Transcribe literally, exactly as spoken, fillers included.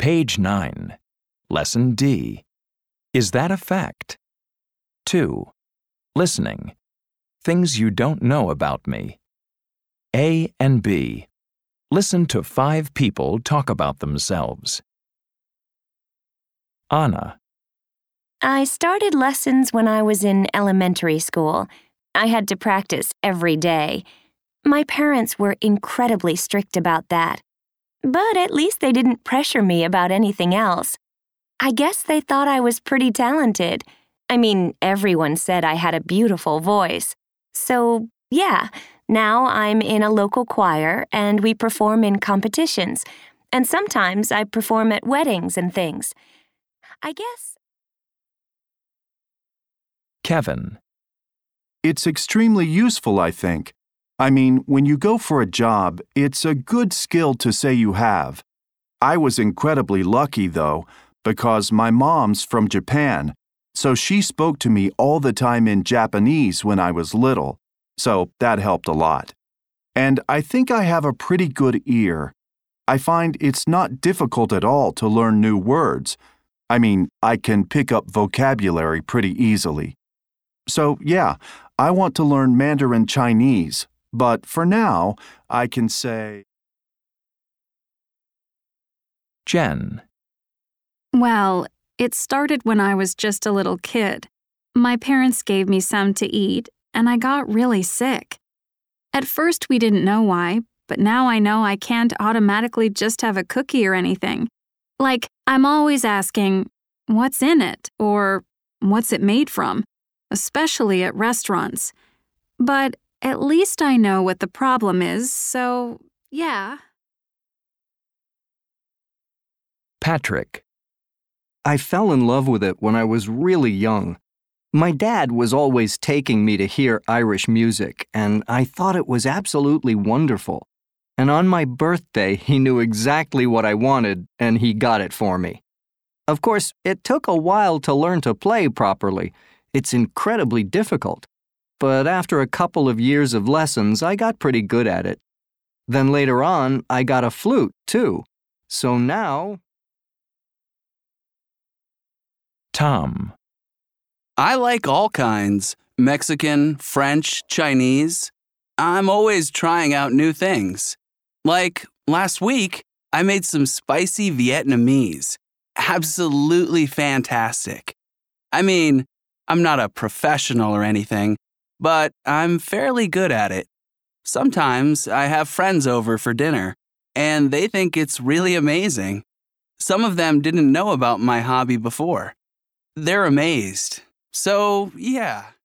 Page nine. Lesson D. Is that a fact? two. Listening. Things you don't know about me. A and B. Listen to five people talk about themselves. Anna. I started lessons when I was in elementary school. I had to practice every day. My parents were incredibly strict about that. But at least they didn't pressure me about anything else. I guess they thought I was pretty talented. I mean, everyone said I had a beautiful voice. So, yeah, now I'm in a local choir and we perform in competitions. And sometimes I perform at weddings and things. I guess... Kevin. It's extremely useful, I think. I mean, when you go for a job, it's a good skill to say you have. I was incredibly lucky, though, because my mom's from Japan, so she spoke to me all the time in Japanese when I was little, so that helped a lot. And I think I have a pretty good ear. I find it's not difficult at all to learn new words. I mean, I can pick up vocabulary pretty easily. So, yeah, I want to learn Mandarin Chinese, but for now, I can say... Jen. Well, it started when I was just a little kid. My parents gave me some to eat, and I got really sick. At first, we didn't know why, but now I know I can't automatically just have a cookie or anything. Like, I'm always asking, what's in it? Or, what's it made from? Especially at restaurants. But at least I know what the problem is, so, yeah. Patrick. I fell in love with it when I was really young. My dad was always taking me to hear Irish music, and I thought it was absolutely wonderful. And on my birthday, he knew exactly what I wanted, and he got it for me. Of course, it took a while to learn to play properly. It's incredibly difficult. But after a couple of years of lessons, I got pretty good at it. Then later on, I got a flute, too. So now... Tom. I like all kinds. Mexican, French, Chinese. I'm always trying out new things. Like, last week, I made some spicy Vietnamese. Absolutely fantastic. I mean, I'm not a professional or anything, but I'm fairly good at it. Sometimes I have friends over for dinner, and they think it's really amazing. Some of them didn't know about my hobby before. They're amazed. So, yeah.